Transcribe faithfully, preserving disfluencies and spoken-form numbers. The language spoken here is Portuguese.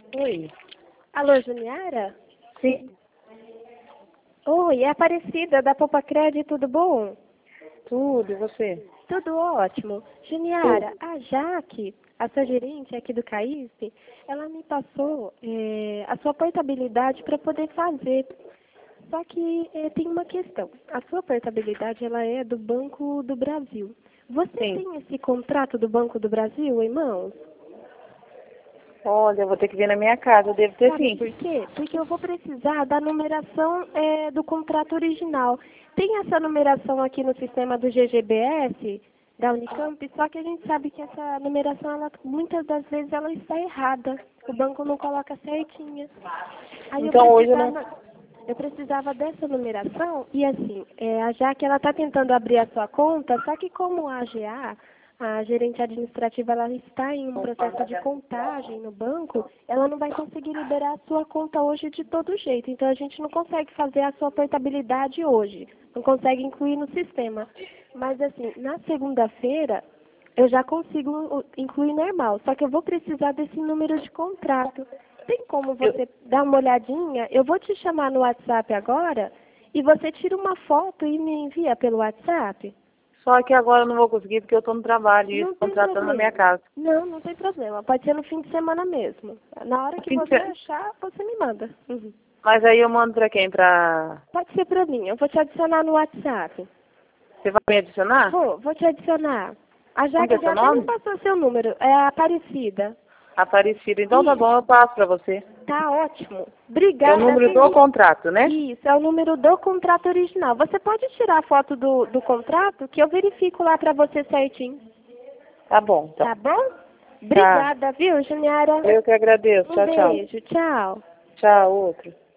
Oi. Alô, Juniara? Sim. Oi, é Aparecida, da Poupa Crédito, tudo bom? Tudo, e você? Tudo ótimo. Juniara, a Jaque, a sua gerente aqui do CAISP, ela me passou é, a sua portabilidade para poder fazer. Só que é, tem uma questão. A sua portabilidade, ela é do Banco do Brasil. Você Sim. tem esse contrato do Banco do Brasil em mãos? Olha, eu vou ter que vir na minha casa, eu devo ter Sabe sim. por quê? Porque eu vou precisar da numeração é, do contrato original. Tem essa numeração aqui no sistema do G G B S, da Unicamp, só que a gente sabe que essa numeração, ela, muitas das vezes, ela está errada. O banco não coloca certinha. Aí eu Então hoje eu não... precisava, eu precisava dessa numeração e assim, é, a Jaque, ela está tentando abrir a sua conta, só que como a AGA, a gerente administrativa, ela está em um processo de contagem no banco, ela não vai conseguir liberar a sua conta hoje de todo jeito. Então, a gente não consegue fazer a sua portabilidade hoje, não consegue incluir no sistema. Mas, assim, na segunda-feira, eu já consigo incluir normal, só que eu vou precisar desse número de contrato. Tem como eu... você dar uma olhadinha? Eu vou te chamar no WhatsApp agora e você tira uma foto e me envia pelo WhatsApp? Só que agora eu não vou conseguir porque eu tô no trabalho e Não esse tem contrato tá na minha problema. casa. Não, não tem problema. Pode ser no fim de semana mesmo. Na hora que Fim de você se- achar, você me manda. Uhum. Mas aí eu mando pra quem? Pra... Pode ser pra mim. Eu vou te adicionar no WhatsApp. Você vai me adicionar? Vou, vou te adicionar. A Como que Jaque é já seu até me nome? passou seu número. É a Aparecida. Aparecida. Então tá Isso. bom, eu passo pra você. Tá ótimo. É o Obrigada, número do viu? contrato, né? Isso, é o número do contrato original. Você pode tirar a foto do, do contrato que eu verifico lá pra você certinho. Tá bom, então. Tá bom? Tá. Obrigada, viu, Juniara? Eu que agradeço. Um Tchau, tchau. beijo. Tchau. Tchau, outro.